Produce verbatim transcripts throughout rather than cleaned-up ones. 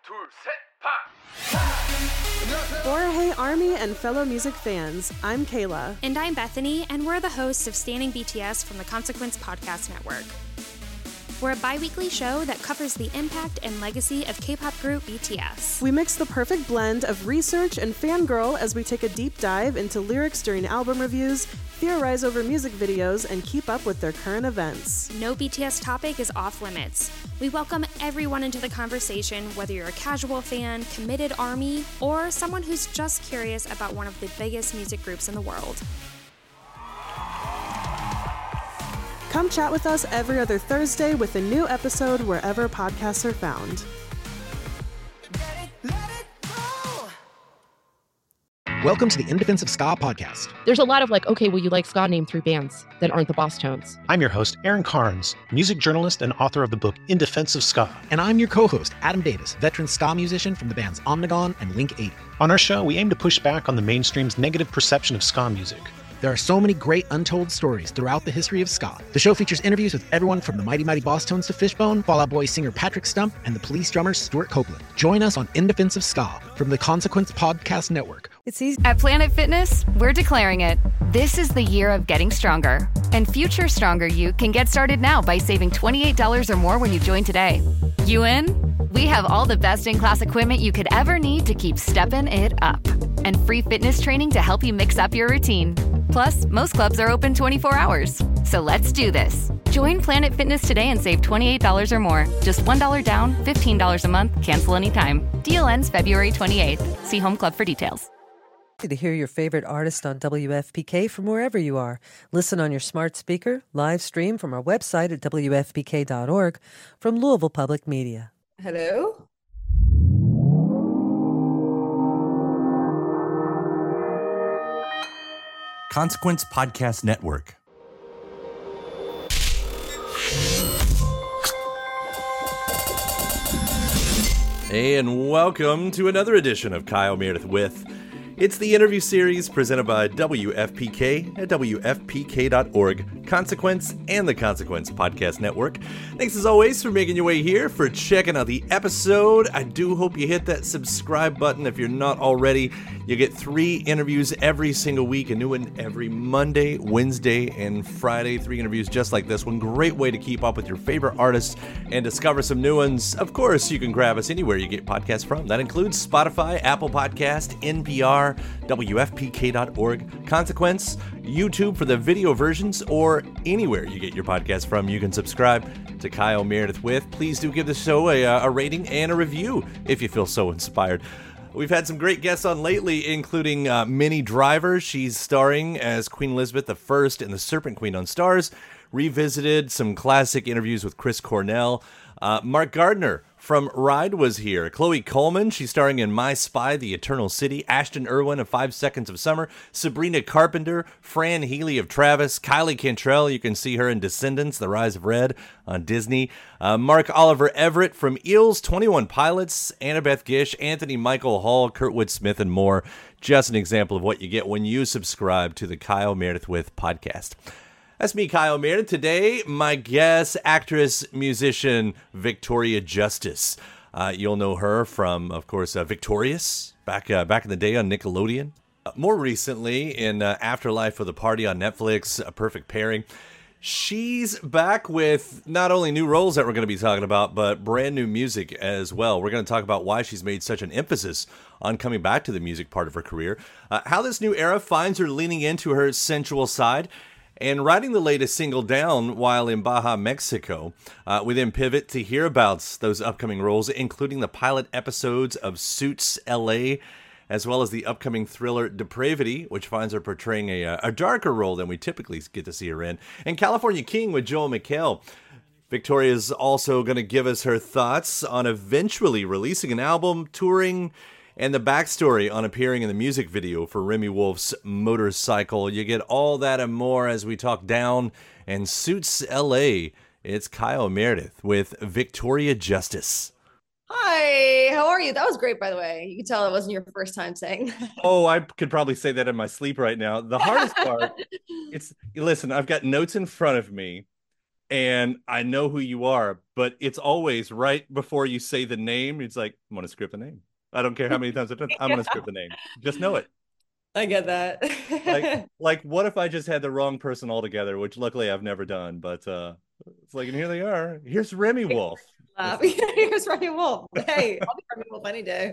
둘, 셋, 파! Hey Army and fellow music fans, I'm Kayla. And I'm Bethany, and we're the hosts of Standing B T S from the Consequence Podcast Network. We're a bi-weekly show that covers the impact and legacy of K-pop group B T S. We mix the perfect blend of research and fangirl as we take a deep dive into lyrics during album reviews, theorize over music videos, and keep up with their current events. No B T S topic is off limits. We welcome everyone into the conversation, whether you're a casual fan, committed ARMY, or someone who's just curious about one of the biggest music groups in the world. Come chat with us every other Thursday with a new episode wherever podcasts are found. Welcome to the In Defense of Ska podcast. There's a lot of like, okay, well, you like ska, name three bands that aren't the Boss Tones. I'm your host, Aaron Carnes, music journalist and author of the book In Defense of Ska. And I'm your co-host, Adam Davis, veteran ska musician from the bands Omnigone and Link eighty. On our show, we aim to push back on the mainstream's negative perception of ska music. There are so many great untold stories throughout the history of ska. The show features interviews with everyone from the Mighty Mighty Boss Tones to Fishbone, Fall Out Boy singer Patrick Stump, and the Police drummer Stuart Copeland. Join us on In Defense of Ska from the Consequence Podcast Network. It's easy. At Planet Fitness, we're declaring it. This is the year of getting stronger. And future stronger you can get started now by saving twenty-eight dollars or more when you join today. You in? We have all the best-in-class equipment you could ever need to keep stepping it up. And free fitness training to help you mix up your routine. Plus, most clubs are open twenty-four hours. So let's do this. Join Planet Fitness today and save twenty-eight dollars or more. Just one dollar down, fifteen dollars a month, cancel anytime. Deal ends February twenty-eighth. See Home Club for details. To hear your favorite artist on W F P K from wherever you are. Listen on your smart speaker, live stream from our website at W F P K dot org from Louisville Public Media. Hello? Consequence Podcast Network. And welcome to another edition of Kyle Meredith With. It's the interview series presented by W F P K at W F P K dot org, Consequence, and the Consequence Podcast Network. Thanks as always for making your way here, for checking out the episode. I do hope you hit that subscribe button if you're not already. You get three interviews every single week, a new one every Monday, Wednesday, and Friday. Three interviews just like this one. Great way to keep up with your favorite artists and discover some new ones. Of course, you can grab us anywhere you get podcasts from. That includes Spotify, Apple Podcast, N P R, W F P K dot org, Consequence, YouTube for the video versions, or anywhere you get your podcast from. You can subscribe to Kyle Meredith With. Please do give the show a, a rating and a review if you feel so inspired. We've had some great guests on lately, including uh, Minnie Driver. She's starring as Queen Elizabeth the First in The Serpent Queen on Starz. Revisited some classic interviews with Chris Cornell. Uh, Mark Gardner from Ride was here. Chloe Coleman, she's starring in My Spy, The Eternal City. Ashton Irwin of Five Seconds of Summer. Sabrina Carpenter. Fran Healy of Travis. Kylie Cantrell, you can see her in Descendants, The Rise of Red on Disney. Uh, Mark Oliver Everett from Eels, twenty-one Pilots. Annabeth Gish, Anthony Michael Hall, Kurtwood Smith, and more. Just an example of what you get when you subscribe to the Kyle Meredith With podcast. That's me, Kyle Meredith. Today, my guest, actress, musician, Victoria Justice. Uh, you'll know her from, of course, uh, Victorious, back uh, back in the day on Nickelodeon. Uh, more recently, in uh, Afterlife of the Party on Netflix, A Perfect Pairing. She's back with not only new roles that we're going to be talking about, but brand new music as well. We're going to talk about why she's made such an emphasis on coming back to the music part of her career, uh, how this new era finds her leaning into her sensual side, and writing the latest single down while in Baja, Mexico. Uh, we then pivot to hear about those upcoming roles, including the pilot episodes of Suits L A, as well as the upcoming thriller Depravity, which finds her portraying a, a darker role than we typically get to see her in, and California King with Joel McHale. Victoria is also going to give us her thoughts on eventually releasing an album, touring, and the backstory on appearing in the music video for Remy Wolf's Motorcycle. You get all that and more as we talk down and Suits L A. It's Kyle Meredith with Victoria Justice. Hi, how are you? That was great, by the way. You can tell it wasn't your first time saying. Oh, I could probably say that in my sleep right now. The hardest part, it's, listen, I've got notes in front of me. and I know who you are, but it's always right before you say the name. It's like, I'm going to script the name. I don't care how many times I've done. I'm Yeah. going to script the name. Just know it. I get that. Like, like, what if I just had the wrong person altogether, which luckily I've never done, but uh, it's like, and here they are. Here's Remy Wolf. Laugh. Here's Remy Wolf. Hey, I'll be Remy Wolf any day.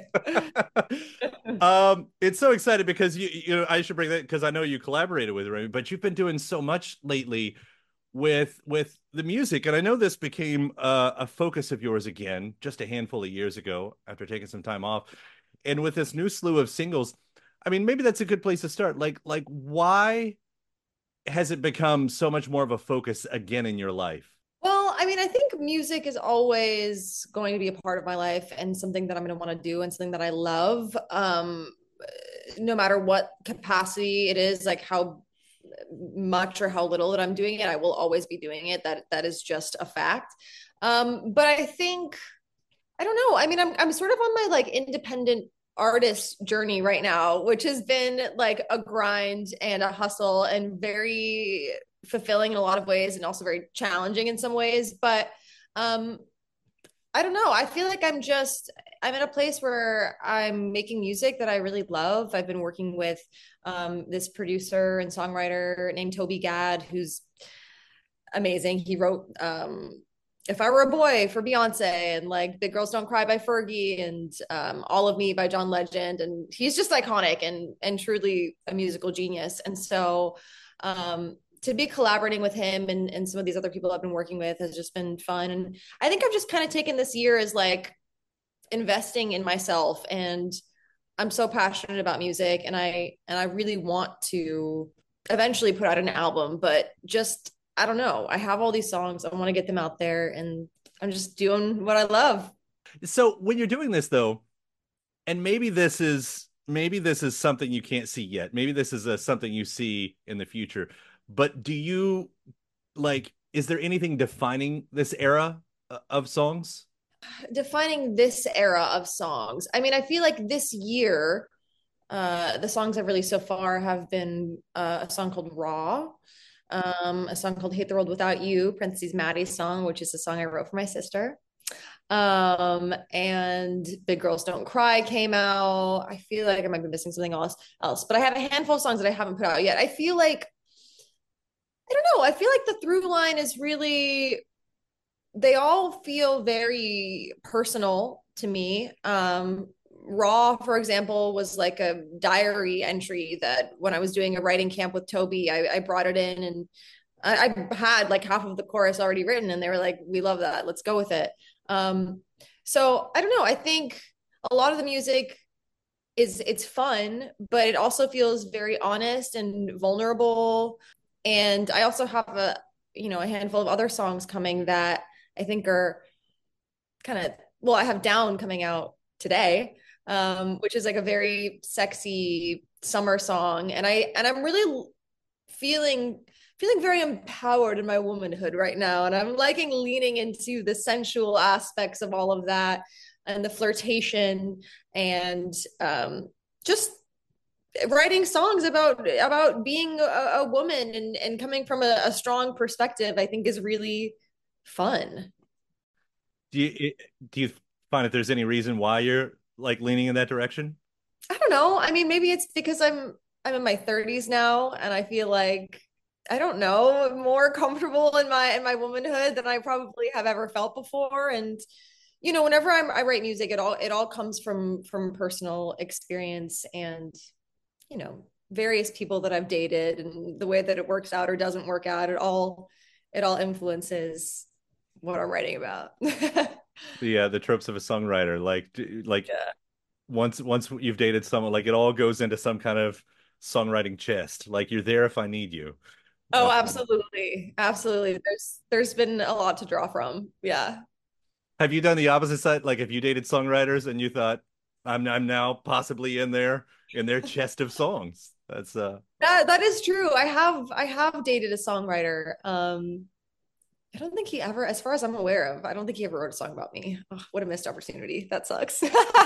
um, it's so excited because you, you know, I should bring that because I know you collaborated with Remy, but you've been doing so much lately with with the music, and I know this became uh, a focus of yours again just a handful of years ago after taking some time off, and with this new slew of singles. I mean, maybe that's a good place to start. Like, like, why has it become so much more of a focus again in your life? Well, I mean, I think music is always going to be a part of my life and something that I'm going to want to do and something that I love. Um, no matter what capacity it is, like how much or how little that I'm doing it, I will always be doing it. That that is just a fact. Um, but I think, I don't know. I mean, I'm I'm sort of on my like independent artist journey right now, which has been like a grind and a hustle and very fulfilling in a lot of ways and also very challenging in some ways. But um, I don't know. I feel like I'm just, I'm in a place where I'm making music that I really love. I've been working with um, this producer and songwriter named Toby Gad, who's amazing. He wrote um, If I Were a Boy for Beyonce and like Big Girls Don't Cry by Fergie and um, All of Me by John Legend. And he's just iconic and, and truly a musical genius. And so um, to be collaborating with him and, and some of these other people I've been working with has just been fun. And I think I've just kind of taken this year as like investing in myself. And I'm so passionate about music and I, and I really want to eventually put out an album, but just, I don't know. I have all these songs. I want to get them out there and I'm just doing what I love. So when you're doing this though, and maybe this is, maybe this is something you can't see yet. Maybe this is a, something you see in the future, but do you like, is there anything defining this era of songs? Defining this era of songs. I mean, I feel like this year, uh, the songs I've released so far have been uh, a song called Raw, um, a song called Hate the World Without You, parentheses Maddie's song, which is a song I wrote for my sister. Um, and Big Girls Don't Cry came out. I feel like I might be missing something else, else, but I have a handful of songs that I haven't put out yet. I feel like, I don't know, I feel like the through line is really, they all feel very personal to me. Um, Raw, for example, was like a diary entry that when I was doing a writing camp with Toby, I, I brought it in and I, I had like half of the chorus already written and they were like, we love that. Let's go with it. Um, so I don't know. I think a lot of the music is, it's fun, but it also feels very honest and vulnerable. And I also have a, you know, a handful of other songs coming that I think are kind of, well, I have Down coming out today, um, which is like a very sexy summer song. And I, and I'm really feeling, feeling very empowered in my womanhood right now. And I'm liking leaning into the sensual aspects of all of that and the flirtation and um, just writing songs about, about being a, a woman and, and coming from a, a strong perspective, I think is really fun. Do you, do you find if there's any reason why you're like leaning in that direction? I don't know. I mean, maybe it's because I'm, I'm in my thirties now and I feel like, I don't know, more comfortable in my, in my womanhood than I probably have ever felt before. And, you know, whenever I'm, I write music, it all, it all comes from, from personal experience and, you know, various people that I've dated and the way that it works out or doesn't work out. It all, it all influences what I'm writing about. Yeah, the tropes of a songwriter, like, like yeah. once, once you've dated someone, like it all goes into some kind of songwriting chest. Like you're there if I need you. Oh, absolutely. Absolutely. There's, there's been a lot to draw from. Yeah. Have you done the opposite side? Like if you dated songwriters and you thought, I'm, I'm now possibly in there, in their chest of songs. That's uh that, that is true. I have, I have dated a songwriter. Um, I don't think he ever, as far as I'm aware of, I don't think he ever wrote a song about me. Oh, what a missed opportunity. That sucks.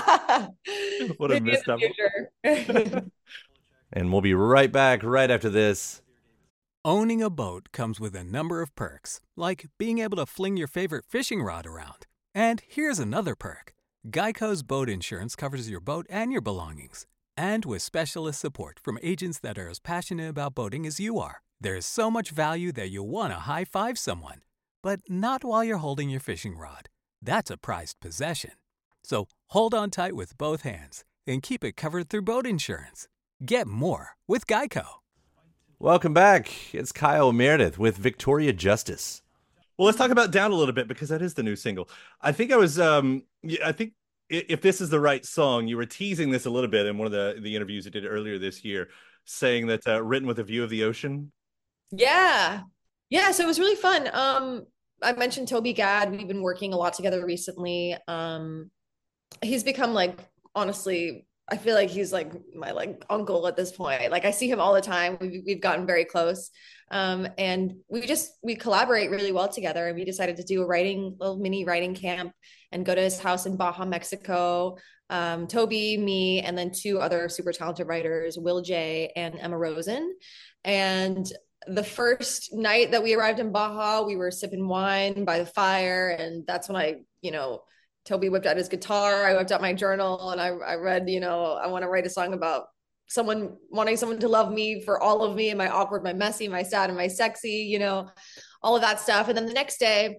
What a missed opportunity. And we'll be right back right after this. Owning a boat comes with a number of perks, like being able to fling your favorite fishing rod around. And here's another perk. Geico's boat insurance covers your boat and your belongings. And with specialist support from agents that are as passionate about boating as you are, there's so much value that you'll want to high-five someone. But not while you're holding your fishing rod. That's a prized possession. So hold on tight with both hands and keep it covered through boat insurance. Get more with Geico. Welcome back. It's Kyle Meredith with Victoria Justice. Well, let's talk about Down a little bit because that is the new single. I think I was, um, I think if this is the right song, you were teasing this a little bit in one of the, the interviews you did earlier this year, saying that uh, written with a view of the ocean. Yeah. Yeah. So it was really fun. Um, I mentioned Toby Gad. We've been working a lot together recently. Um, he's become like, honestly, I feel like he's like my like uncle at this point. Like I see him all the time. We've, we've gotten very close. Um, and we just, we collaborate really well together. And we decided to do a writing, little mini writing camp and go to his house in Baja, Mexico. Um, Toby, me, and then two other super talented writers, Will J and Emma Rosen. And the first night that we arrived in Baja, we were sipping wine by the fire. And that's when I, you know, Toby whipped out his guitar. I whipped out my journal and I, I read, you know, I want to write a song about someone wanting someone to love me for all of me and my awkward, my messy, my sad, and my sexy, you know, all of that stuff. And then the next day,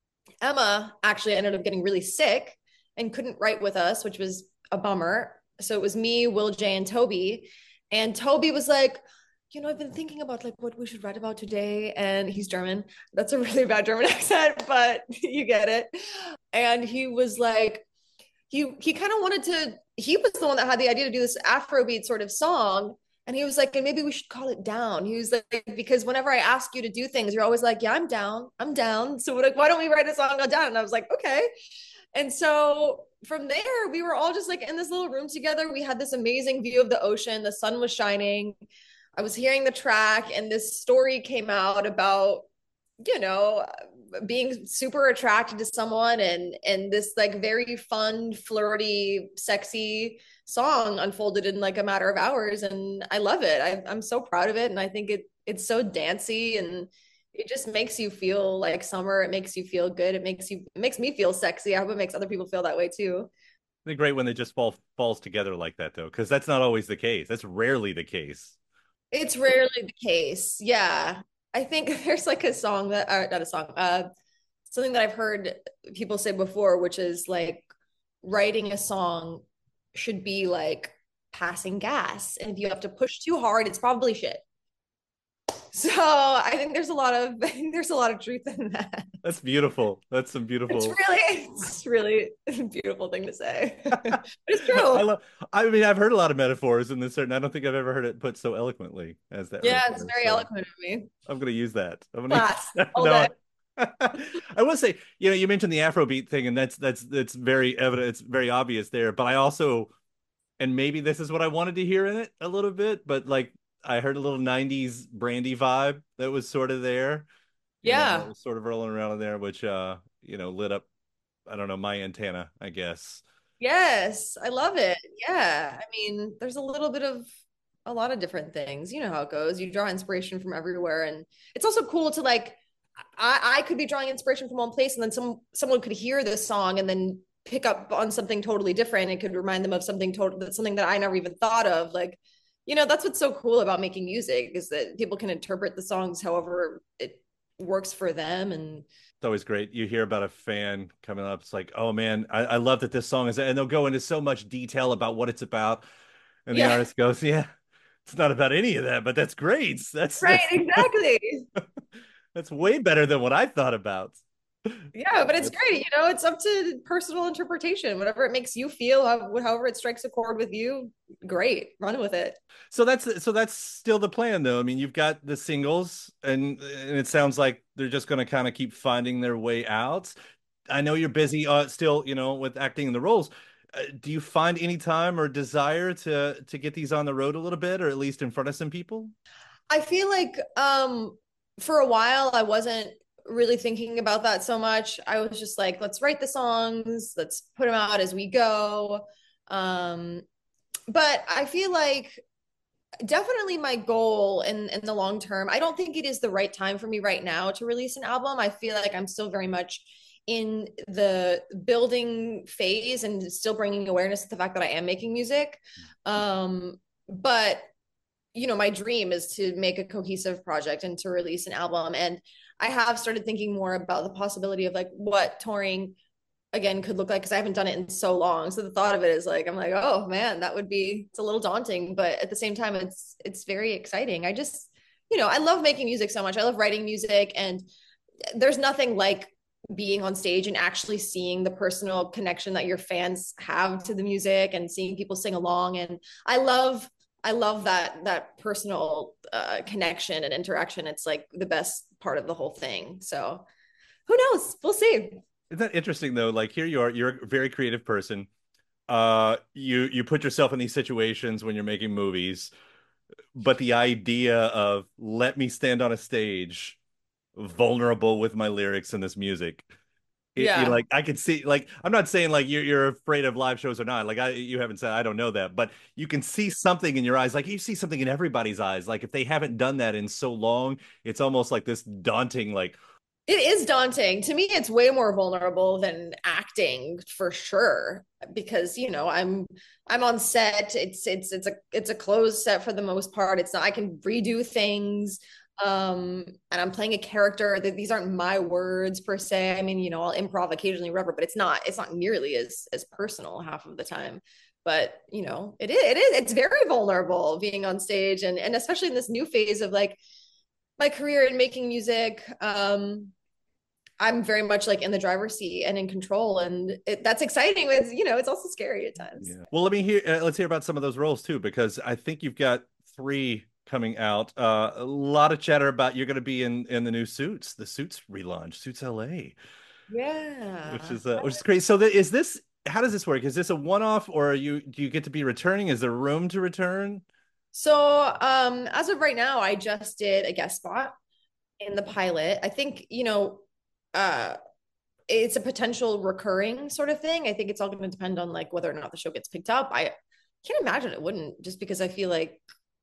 Emma actually ended up getting really sick and couldn't write with us, which was a bummer. So it was me, Will J, and Toby. And Toby was like, you know, I've been thinking about like what we should write about today. And he's German. That's a really bad German accent, but you get it. And he was like, he, he kind of wanted to, he was the one that had the idea to do this Afrobeat sort of song. And he was like, and maybe we should call it Down. He was like, because whenever I ask you to do things, you're always like, yeah, I'm down. I'm down. So like, why don't we write a song called Down? And I was like, okay. And so from there, we were all just like in this little room together. We had this amazing view of the ocean. The sun was shining. I was hearing the track and this story came out about, you know, being super attracted to someone and, and this like very fun, flirty, sexy song unfolded in like a matter of hours. And I love it. I, I'm so proud of it. And I think it it's so dancey and it just makes you feel like summer. It makes you feel good. It makes you, it makes me feel sexy. I hope it makes other people feel that way too. It's great when they just fall falls together like that though, because that's not always the case. That's rarely the case. It's rarely the case. Yeah. I think there's like a song that, or not a song, uh, something that I've heard people say before, which is like writing a song should be like passing gas. And if you have to push too hard, it's probably shit. So I think there's a lot of, I think there's a lot of truth in that. That's beautiful. That's some beautiful. It's really, it's really a beautiful thing to say. But it's true. I love, I mean, I've heard a lot of metaphors in this certain, I don't think I've ever heard it put so eloquently as that. Yeah, right it's there. very So eloquent of me. I'm going to use that. I'm gonna Class, use all no, day. I will say, you know, you mentioned the Afrobeat thing, and that's that's that's very evident. It's very obvious there. But I also, and maybe this is what I wanted to hear in it a little bit, but like I heard a little nineties Brandy vibe that was sort of there. You Yeah, know, it was sort of rolling around in there, which uh, you know, lit up, I don't know, my antenna, I guess. yes, I love it. Yeah, I mean, there's a little bit of a lot of different things. You know how it goes. You draw inspiration from everywhere, and it's also cool to like. I, I could be drawing inspiration from one place, and then some someone could hear this song and then pick up on something totally different. It could remind them of something total, something that I never even thought of. Like, you know, that's what's so cool about making music is that people can interpret the songs however it works for them. And it's always great. You hear about a fan coming up. It's like, oh man, I, I love that this song is, and they'll go into so much detail about what it's about. And the yeah. artist goes, yeah, it's not about any of that, but that's great. That's right. That's, exactly. That's way better than what I thought about. Yeah, but it's great. You know, it's up to personal interpretation. Whatever it makes you feel, however it strikes a chord with you, great. Run with it. So that's so that's still the plan, though. I mean, you've got the singles, and, and it sounds like they're just going to kind of keep finding their way out. I know you're busy uh, still, you know, with acting in the roles. Uh, do you find any time or desire to to get these on the road a little bit, or at least in front of some people? I feel like um, for a while I wasn't really thinking about that so much. I was just like, let's write the songs, let's put them out as we go. Um, but I feel like definitely my goal in in the long term. I don't think it is the right time for me right now to release an album. I feel like I'm still very much in the building phase and still bringing awareness to the fact that I am making music. Um, but you know, my dream is to make a cohesive project and to release an album. And I have started thinking more about the possibility of like what touring again could look like, because I haven't done it in so long. So the thought of it is like, I'm like, oh man, that would be, it's a little daunting, but at the same time, it's, it's very exciting. I just, you know, I love making music so much. I love writing music, and there's nothing like being on stage and actually seeing the personal connection that your fans have to the music and seeing people sing along. And I love, I love that, that personal uh, connection and interaction. It's like the best part of the whole thing. So who knows? We'll see. Isn't that interesting though? Like here you are, you're a very creative person. Uh, you you put yourself in these situations when you're making movies, but the idea of let me stand on a stage, vulnerable with my lyrics and this music. It, Yeah. you like I could see, like, I'm not saying like you're you're afraid of live shows or not. Like I you haven't said, I don't know that, but you can see something in your eyes. Like you see something in everybody's eyes. Like if they haven't done that in so long, it's almost like this daunting, like, It is daunting. To me, it's way more vulnerable than acting for sure. Because, you know, I'm I'm on set. It's it's it's a it's a closed set for the most part. It's not, I can redo things. Um, and I'm playing a character that these aren't my words per se. I mean, you know, I'll improv occasionally, whatever, but it's not it's not nearly as as personal half of the time. But you know, it is it is it's very vulnerable being on stage, and and especially in this new phase of like my career in making music. um I'm very much like in the driver's seat and in control, and it, that's exciting. It's, you know, it's also scary at times. yeah. Well, let me hear uh, let's hear about some of those roles too, because I think you've got three coming out. Uh a lot of chatter about you're going to be in in the new Suits, the Suits relaunch, Suits L A. Yeah, which is uh, which is great. So the, is this, how does this work? Is this a one-off, or are you do you get to be returning? Is there room to return? so um as of right now, I just did a guest spot in the pilot. I think, you know, uh it's a potential recurring sort of thing. I think it's all going to depend on like whether or not the show gets picked up. I can't imagine it wouldn't, just because I feel like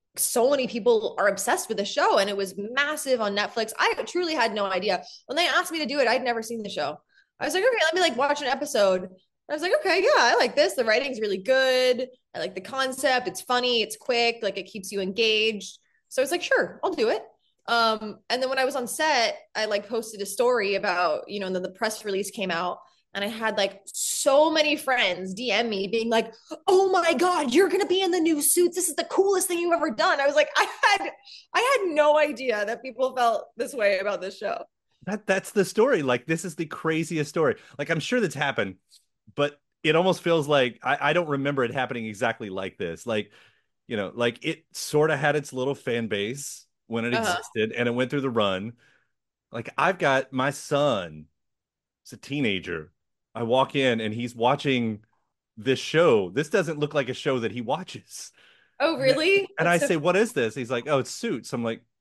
so many people are obsessed with the show, and it was massive on Netflix. I truly had no idea. When they asked me to do it, I'd never seen the show. I was like, okay, let me like watch an episode. I was like, okay, yeah, I like this. The writing's really good. I like the concept. It's funny. It's quick. Like it keeps you engaged. So it's like, sure, I'll do it. Um, and then when I was on set, I like posted a story about, you know, and then the press release came out, and I had like so many friends D M me being like, oh my God, you're going to be in the new Suits. This is the coolest thing you've ever done. I was like, I had, I had no idea that people felt this way about this show. That that's the story. Like this is the craziest story. Like I'm sure that's happened, but it almost feels like I, I don't remember it happening exactly like this. Like, you know, like it sort of had its little fan base when it Uh-huh. existed, and it went through the run. Like I've got my son, he's a teenager. I walk in and he's watching this show. This doesn't look like a show that he watches. Oh, really? And I That's so say, what is this? He's like, oh, it's Suits. I'm like,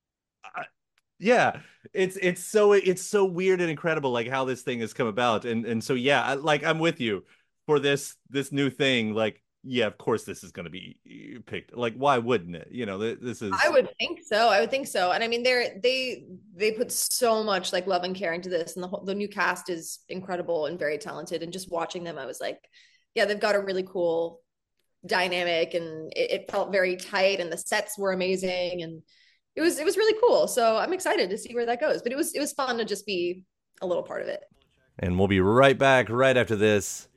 I, yeah, it's it's so it's so weird and incredible, like how this thing has come about. And and so yeah, I, like I'm with you for this this new thing. Like, yeah, of course this is going to be picked. Like, why wouldn't it? You know, this is. I would think so. I would think so. And I mean, they're they they put so much like love and care into this, and the whole the new cast is incredible and very talented. And just watching them, I was like, yeah, they've got a really cool dynamic, and it, it felt very tight, and the sets were amazing, and it was it was really cool. So I'm excited to see where that goes. But it was it was fun to just be a little part of it. And we'll be right back right after this.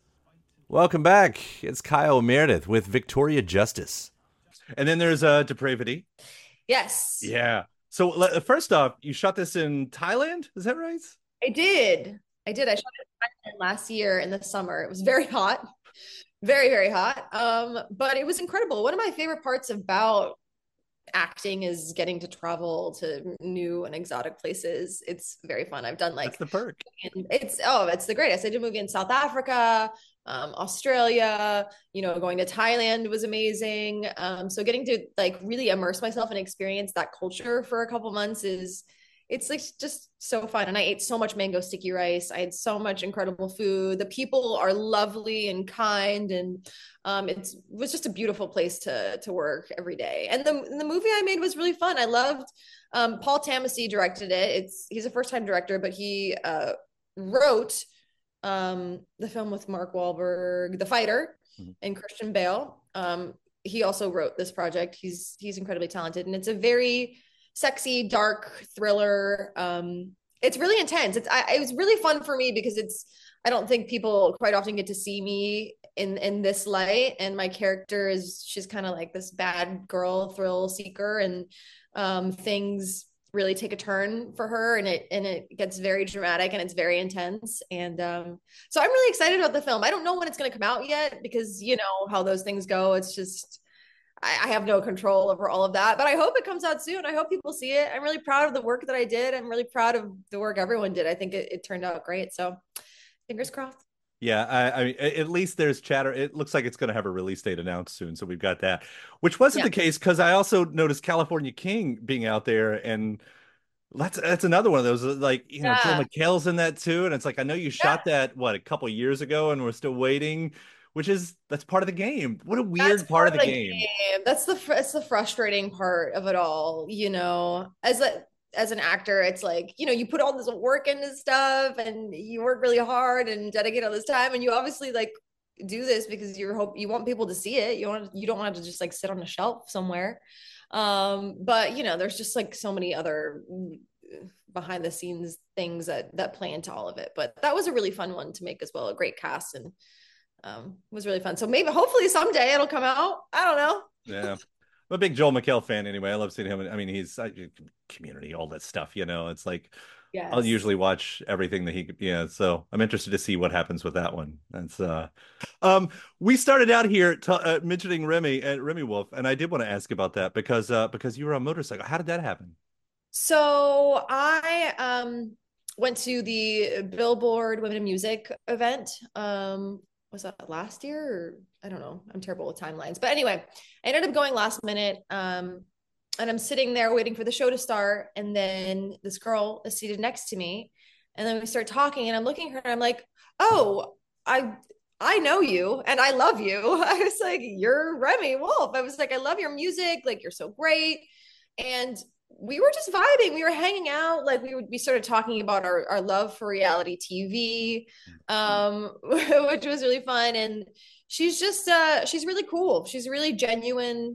Welcome back. It's Kyle Meredith with Victoria Justice. And then there's uh, Depravity. Yes. Yeah. So le- first off, you shot this in Thailand? Is that right? I did. I did. I shot it last year in the summer. It was very hot, very, very hot. Um, but it was incredible. One of my favorite parts about acting is getting to travel to new and exotic places. It's very fun. I've done like That's the perk. It's oh, it's the greatest. I did a movie in South Africa, um, Australia, you know, going to Thailand was amazing. Um, so getting to like really immerse myself and experience that culture for a couple months is it's like just so fun. And I ate so much mango sticky rice. I had so much incredible food. The people are lovely and kind, and um, it's, it was just a beautiful place to to work every day. And the the movie I made was really fun. I loved. Um, Paul Tamasi directed it. It's he's a first time director, but he uh, wrote um, the film with Mark Wahlberg, The Fighter, mm-hmm. and Christian Bale. Um, he also wrote this project. He's he's incredibly talented, and it's a very sexy, dark thriller. Um, it's really intense. It's I, it was really fun for me because it's I don't think people quite often get to see me in in this light. And my character is she's kind of like this bad girl thrill seeker, and um, things really take a turn for her, and it and it gets very dramatic and it's very intense. And um, so I'm really excited about the film. I don't know when it's going to come out yet because you know how those things go. It's just I have no control over all of that, but I hope it comes out soon. I hope people see it. I'm really proud of the work that I did. I'm really proud of the work everyone did. I think it, it turned out great. So fingers crossed. Yeah, I, I mean, at least there's chatter. It looks like it's going to have a release date announced soon. So we've got that, which wasn't yeah. the case because I also noticed California King being out there. And that's that's another one of those, like, you know, yeah. Joel McHale's in that too. And it's like, I know you shot yeah. that, what, a couple of years ago, and we're still waiting. Which is that's part of the game. What a weird part, part of the, the game. game. That's the that's the frustrating part of it all. You know, as a as an actor, it's like you know you put all this work into stuff and you work really hard and dedicate all this time, and you obviously like do this because you hope you want people to see it. You want you don't want it to just like sit on a shelf somewhere. Um, but you know, there's just like so many other behind the scenes things that that play into all of it. But that was a really fun one to make as well. A great cast and. Um, it was really fun. So maybe, hopefully someday it'll come out. I don't know. Yeah. I'm a big Joel McHale fan anyway. I love seeing him. I mean, he's I, Community, all that stuff, you know, it's like, yes. I'll usually watch everything that he, yeah. So I'm interested to see what happens with that one. That's, uh, um, we started out here t- uh, mentioning Remi and Remi Wolf. And I did want to ask about that because, uh, because you were on motorcycle. How did that happen? So I, um, went to the Billboard Women in Music event, um, was that last year or I don't know. I'm terrible with timelines, but anyway, I ended up going last minute. Um, and I'm sitting there waiting for the show to start. And then this girl is seated next to me. And then we start talking and I'm looking at her and I'm like, oh, I, I know you and I love you. I was like, you're Remi Wolf. I was like, I love your music. Like, you're so great. And we were just vibing. We were hanging out. Like we would, we started talking about our, our love for reality T V, um, which was really fun. And she's just, uh, she's really cool. She's a really genuine,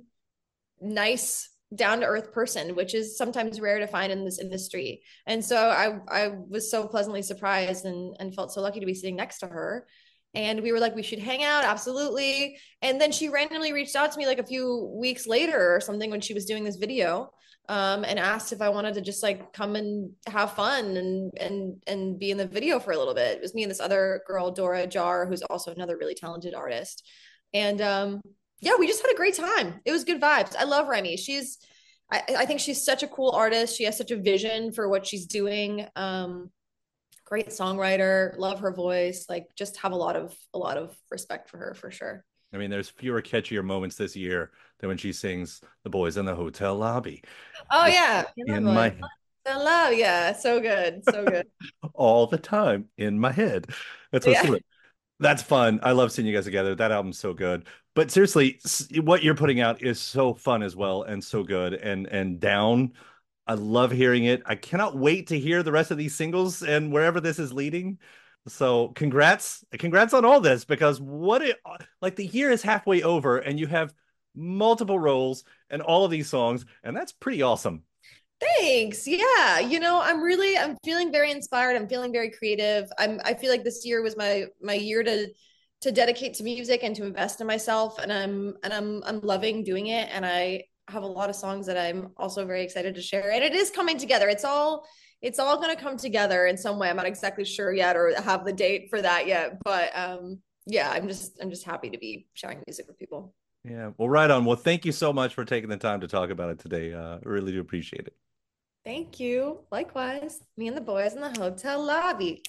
nice, down to earth person, which is sometimes rare to find in this industry. And so I, I was so pleasantly surprised and, and felt so lucky to be sitting next to her. And we were like, we should hang out. Absolutely. And then she randomly reached out to me like a few weeks later or something when she was doing this video. Um, and asked if I wanted to just like come and have fun and and and be in the video for a little bit. It was me and this other girl, Dora Jar, who's also another really talented artist. And um, yeah, we just had a great time. It was good vibes. I love Remi. She's, I, I think she's such a cool artist. She has such a vision for what she's doing. Um, great songwriter. Love her voice. Like, just have a lot of a lot of respect for her for sure. I mean, there's fewer catchier moments this year than when she sings "The Boys in the Hotel Lobby." Oh yeah, in, in my hello, yeah, so good, so good. All the time in my head. That's what's yeah. That's fun. I love seeing you guys together. That album's so good. But seriously, what you're putting out is so fun as well, and so good. And and Down, I love hearing it. I cannot wait to hear the rest of these singles and wherever this is leading. So congrats, congrats on all this, because what it like the year is halfway over and you have multiple roles and all of these songs, and that's pretty awesome. Thanks. Yeah. You know, I'm really, I'm feeling very inspired. I'm feeling very creative. I'm, I feel like this year was my, my year to, to dedicate to music and to invest in myself. And I'm, and I'm, I'm loving doing it. And I have a lot of songs that I'm also very excited to share, and it is coming together. It's all, it's all going to come together in some way. I'm not exactly sure yet, or have the date for that yet, but um, yeah, I'm just, I'm just happy to be sharing music with people. Yeah. Well, right on. Well, thank you so much for taking the time to talk about it today. Uh, I really do appreciate it. Thank you. Likewise. Me and the boys in the hotel lobby.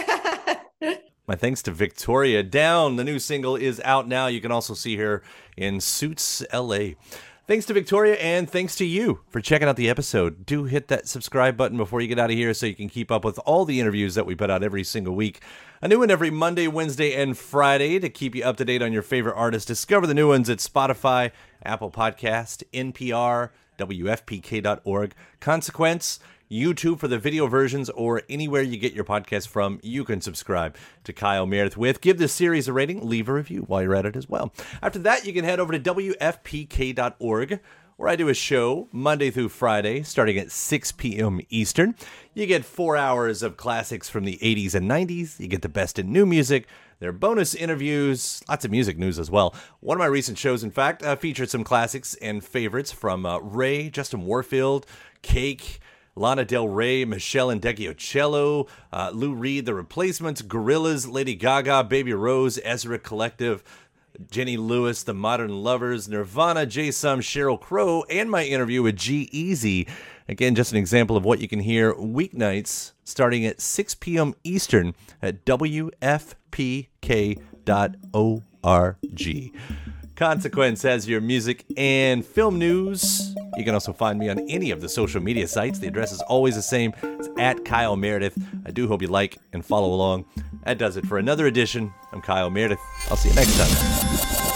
My thanks to Victoria. Down, the new single, is out now. You can also see her in Suits L A. Thanks to Victoria, and thanks to you for checking out the episode. Do hit that subscribe button before you get out of here so you can keep up with all the interviews that we put out every single week. A new one every Monday, Wednesday, and Friday to keep you up to date on your favorite artists. Discover the new ones at Spotify, Apple Podcast, N P R, W F P K dot org, Consequence, YouTube for the video versions, or anywhere you get your podcast from, you can subscribe to Kyle Meredith With. Give this series a rating, leave a review while you're at it as well. After that, you can head over to W F P K dot org, where I do a show Monday through Friday, starting at six p.m. Eastern. You get four hours of classics from the eighties and nineties. You get the best in new music. There are bonus interviews, lots of music news as well. One of my recent shows, in fact, uh, featured some classics and favorites from uh, Ray, Justin Warfield, Cake, Lana Del Rey, Michelle Indecchiocello, uh, Lou Reed, The Replacements, Gorillaz, Lady Gaga, Baby Rose, Ezra Collective, Jenny Lewis, The Modern Lovers, Nirvana, Jay Sum, Sheryl Crow, and my interview with G-Eazy. Again, just an example of what you can hear weeknights starting at six p.m. Eastern at W F P K dot org. Consequence has your music and film news. You can also find me on any of the social media sites. The address is always the same. It's at Kyle Meredith. I do hope you like and follow along. That does it for another edition. I'm Kyle Meredith. I'll see you next time.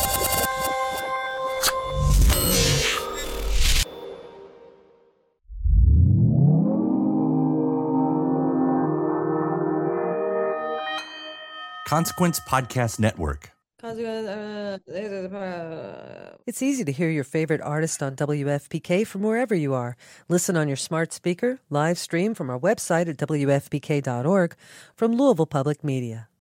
Consequence Podcast Network. It's easy to hear your favorite artist on W F P K from wherever you are. Listen on your smart speaker, live stream from our website at W F P K dot org, from Louisville Public Media.